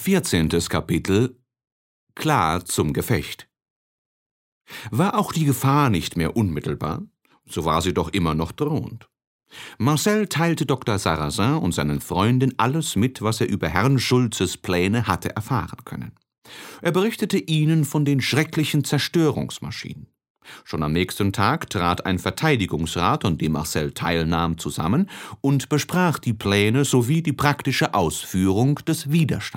14. Kapitel Klar zum Gefecht. War auch die Gefahr nicht mehr unmittelbar, so war sie doch immer noch drohend. Marcel teilte Dr. Sarrazin und seinen Freunden alles mit, was er über Herrn Schultzes Pläne hatte erfahren können. Er berichtete ihnen von den schrecklichen Zerstörungsmaschinen. Schon am nächsten Tag trat ein Verteidigungsrat, an dem Marcel teilnahm, zusammen und besprach die Pläne sowie die praktische Ausführung des Widerstands.